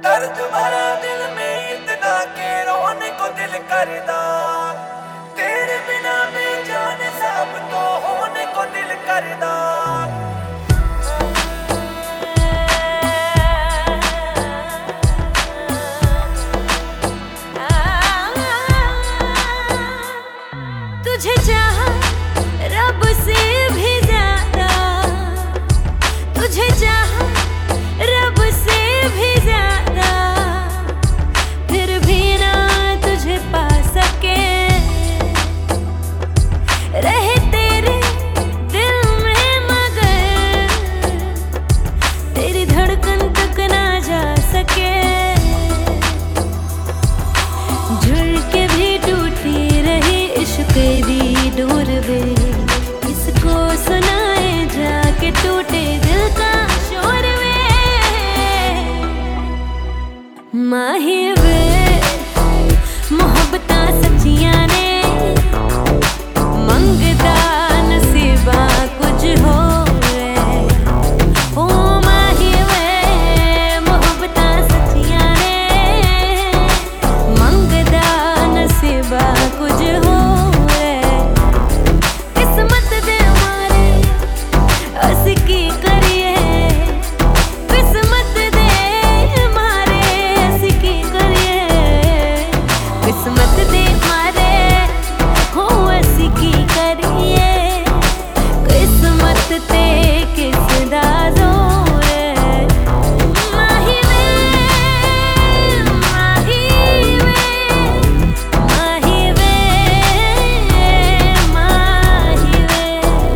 दर्द भरा दिल में इतना के रोने को दिल करदा, तेरे बिना बेजान सब तो होने को दिल करदा। तुझे चाहा रब से भी ज्यादा, तुझे चाहा रब से भी ज्यादा, फिर भी ना तुझे पा सके, रहे तेरे दिल में मगर तेरी धड़कन तक ना जा सके। जुड़ के भी टूटी रही इश्क दी डोर वे, किसको सुनाए जाके टूटे दिल का शोर वे। माही वे मोहब्बतां सच्चियां ने, मंगदा नसीबा कुछ हो वे। ओ माही वे मोहब्बतां सच्चियां ने, मंगदा नसीबा कुछ हो। की करिए किस्मत दे मारे, की करिए किस्मत दे मारे, हो ऐसी की करिए किस्मत ते किस दा जोर है। माही वे माही वे माही वे माही वे।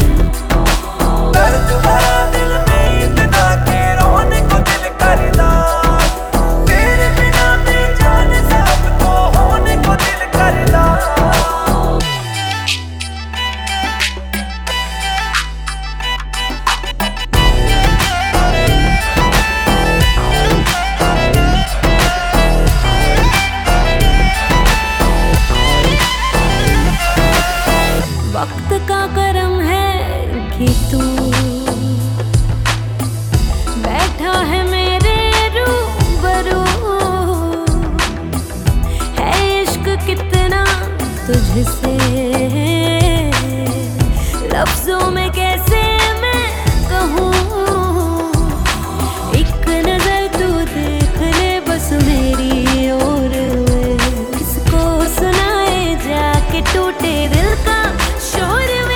दर्द भरा दिल में इतना के रोने को दिल करदा, तेरे बिना बेजान सब तो होने को दिल करदा। वक्त का करम है कि तू बैठा है मेरे रूबरू, है इश्क कितना तुझसे लफ्जों में कैसे मैं कहूँ। एक नजर तू देख ले बस मेरी ओर, किसको सुनाए जाके टूटे दिल का शोर वे।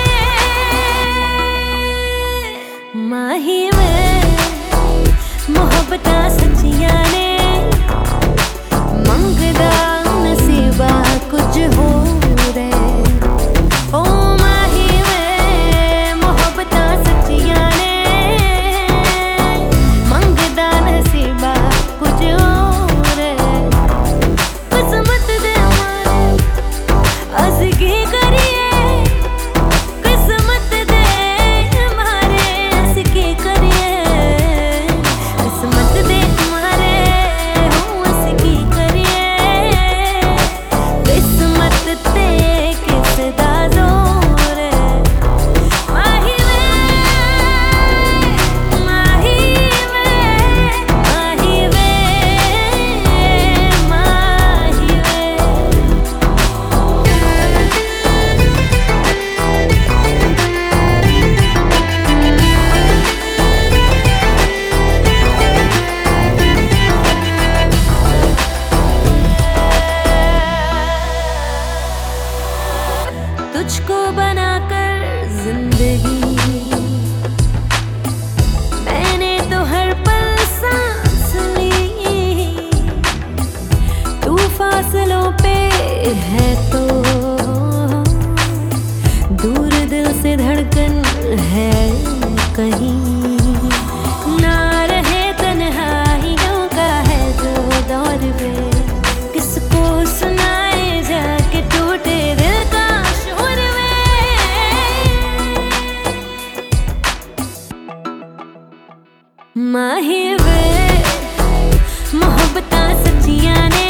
माही वे मोहब्बतां सच्चियां ने, मंगदा नसीबा कुछ हो रे। ओ माही वे मोहब्बतां सच्चियां ने, मंगदा नसीबा कुछ हो रे। किस्मत दे मारे अस की करिए, किस्मत दे मारे अस की करिए किस्मत दे मारे, हो अस की करिए किस्मत ते किस दा जोर है। माही वे माही वे माही वे माही वे। तुझको बनाकर जिंदगी मैंने तो हर पल सांस ली, तू फासलों पे है तो दूर दिल से धड़कन है कहीं, ना रहे तन्हाइयों का है जो दौर वे, किसको सुनाए जाके टूटे दिल का शोर वे। माही वे मोहब्बतां सच्चियां ने,